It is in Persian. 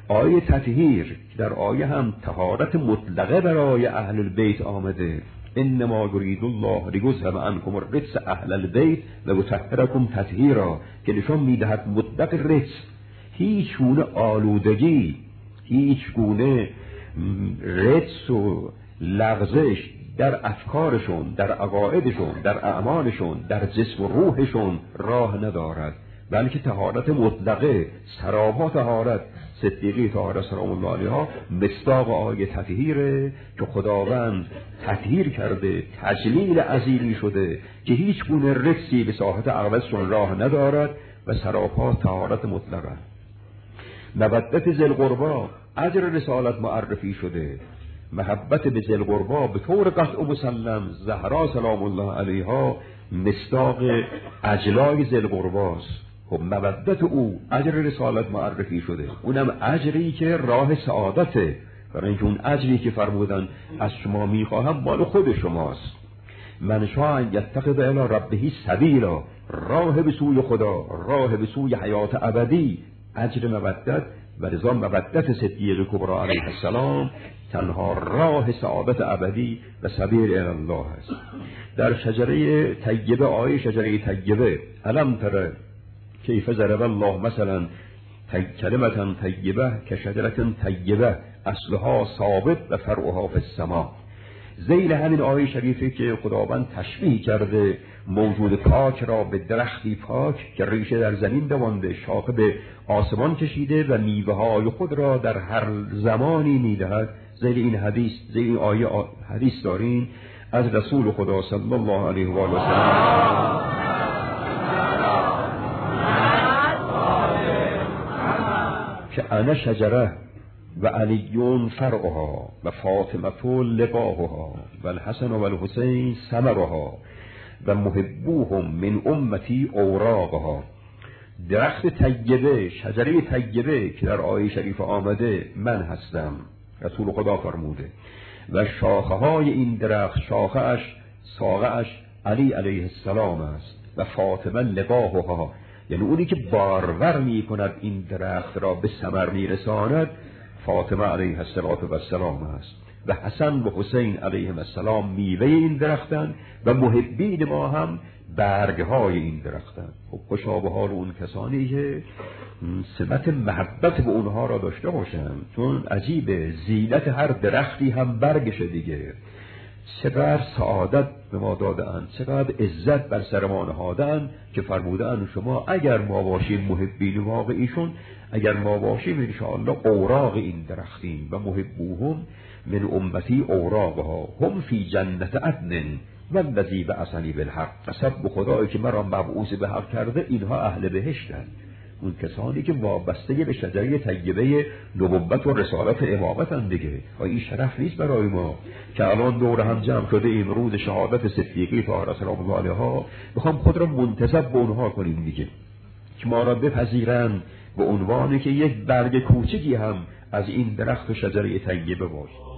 آیه تطهیر در آیه هم طهارت مطلقه برای اهل البیت آمده. انما یرید الله لیذهب عنکم الرجس اهل البیت و یطهرکم تطهیرا، که نشان میدهد مطلق رجس، هیچ گونه آلودگی، هیچ گونه رجس و لغزش در افکارشون، در عقایدشون، در اعمالشون، در جسم و روحشون راه ندارد، بلکه طهارت مطلقه، سراپا طهارت. صدیقه طاهره سلام الله علیها مصداق آیه تطهیره که خداوند تطهیر کرده، تجلیل عظیمی شده که هیچ گونه رجسی به ساحت اقدسشون راه ندارد و سراپا طهارت مطلقه. مودت ذی القربی، اجر رسالت معرفی شده، محبت به ذی القربی به طور قطع و مسلم زهرا سلام الله علیها مصداق اجلای ذی القربی است. خب مودت او اجر رسالت معرفی شده، اونم اجری که راه سعادته، برای اینکه اون اجری که فرمودن از شما میخواهم مال خود شماست. من شاء یتخذ الی ربه سبیلا، راه به سوی خدا، راه به سوی حیات ابدی، اجر مودت. و لذا مودت صدیقه کبری علیه السلام تنها راه سعادت ابدی و سبیل الی الله است. در شجره طیبه، آیه شجره طیبه، الم تر کیف ضرب الله مثلا کلمة طیبه کشجرة طیبه اصلها ثابت و فرعها فی السماء. ذیل همین آیه شریفه که خداوند تشبیه کرده موجود پاک را به درختی پاک که ریشه در زمین دوانده، شاخه به آسمان کشیده و میوه های خود را در هر زمانی میدهد. ذیل این حدیث، ذیل این آیه حدیث دارین از رسول خدا صلی الله علیه و آله و سلم که انا شجره و علیون فرعها و فاطمه لقاها و الحسن و الحسین ثمرها و محبوهم من امتی اوراقها. درخت طیبه، شجره طیبه که در آیه شریف آمده من هستم، رسول خدا فرموده، و شاخه های این درخت، ساقه اش علی علیه السلام است و فاطمه لقاها، یعنی اونی که بارور می کند این درخت را به ثمر می رساند فاطمه علیه السلام است و حسن و حسین علیهم السلام میوه این درختند و محبین ما هم برگهای این درختند. خب خوشا به حال اون کسانی که صفت محبت به اونها را داشته باشند، چون عجیبه زینت هر درختی هم برگشه دیگه. چقدر سعادت به ما دادن، چقدر عزت بر سر ما نهادن که فرمودن شما اگر ما باشیم محبین واقعیشون، اگر ما باشیم انشاءالله اوراق این درختیم و محبوهم من امتی اوراقها هم فی جنت عدن والذی بعثنی بالحق. قسم به خدایی که مرا مبعوث به حق کرده، اینها اهل بهشتند، اون کسانی که وابسته به شجره طیبه نبوت و رسالت امامتند دیگه. و این شرف نیست برای ما که الان دور هم جمع شده این روز شهادت صدیقه طاهره سلام الله علیها بخوام خود را منتسب به اونها کنیم دیگه، که ما را بپذیرند به عنوانی که یک برگ کوچکی هم از این درخت و شجره طیبه باشه.